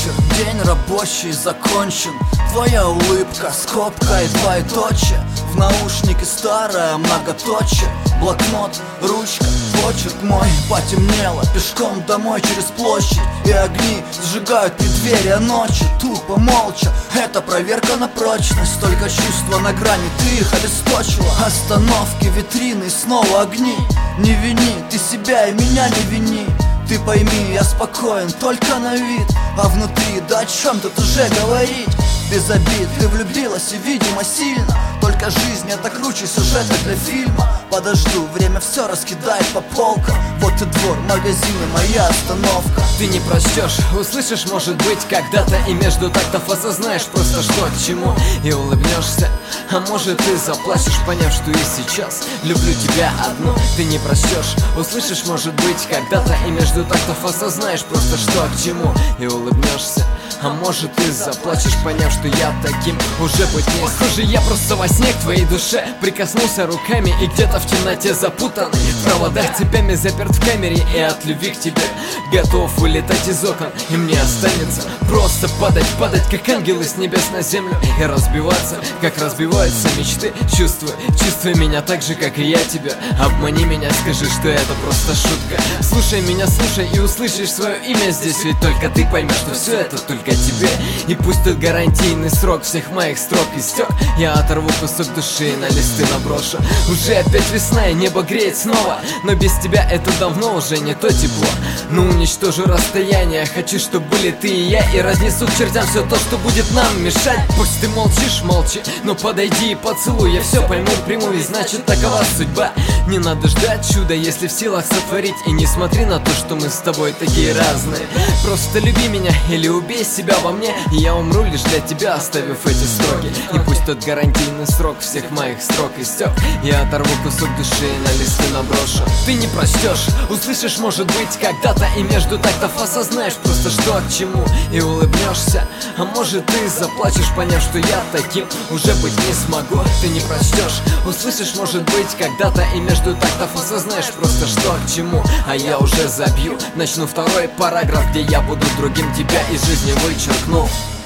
вечер, день рабочий закончен. Твоя улыбка, скобка и двоеточие. В наушнике старое многоточие. Блокнот, ручка, почерк мой. Потемнело, пешком домой через площадь. И огни сжигают преддверие ночи. Тупо, молча, это проверка на прочность. Только чувства на грани, ты их обесточила. Остановки, витрины, снова огни. Не вини, ты себя и меня не вини. Ты пойми, я спокоен только на вид, а внутри, да о чем тут уже говорить? Без обид, ты влюбилась и, видимо, сильно. Только жизнь это круче сюжета для фильма. Подожду, время все раскидает по полкам. Вот и двор, магазин и моя остановка. Ты не прочтешь, услышишь, может быть, когда-то. И между тактов осознаешь просто что к чему. И улыбнешься, а может ты заплачешь, поняв, что и сейчас люблю тебя одну. Ты не прочтешь, услышишь, может быть, когда-то. И между тактов осознаешь просто что к чему. И улыбнешься, а может ты заплачешь, поняв, что я таким уже быть не. Похоже, я просто во сне к твоей душе прикоснулся руками. И где-то в темноте запутанный в проводах, цепями заперт в камере. И от любви к тебе готов улетать из окон. И мне останется просто падать, как ангелы с небес на землю. И разбиваться, как разбиваются мечты. Чувствуй меня так же, как и я тебя. Обмани меня, скажи, что это просто шутка. Слушай меня, слушай, и услышишь свое имя здесь. Ведь только ты поймешь, что все это только тебе. И пусть тут гарантийный срок всех моих строк истек, я оторву кусок души и на листы наброшу. Уже опять весна и небо греет снова, но без тебя это давно уже не то тепло. Но уничтожу расстояние, хочу, чтобы были ты и я. И разнесу к чертям все то, что будет нам мешать. Пусть ты молчишь, молчи, но подойди и поцелуй. Я все пойму, приму, и значит такова судьба. Не надо ждать чуда, если в силах сотворить. И не смотри на то, что мы с тобой такие разные. Просто люби меня или убей себя во мне, и я умру лишь для тебя, оставив эти строки. И пусть тот гарантийный срок всех моих строк истек, я оторву кусок души и на листы наброшу. Ты не прочтешь, услышишь, может быть, когда-то. И между тактов осознаешь просто что к чему. И улыбнешься, а может ты заплачешь, поняв, что я таким уже быть не смогу. Ты не прочтешь, услышишь, может быть, когда-то. И между тактов осознаешь просто что к чему. А я уже забью, начну второй параграф, где я буду другим, тебя из жизни вычеркну.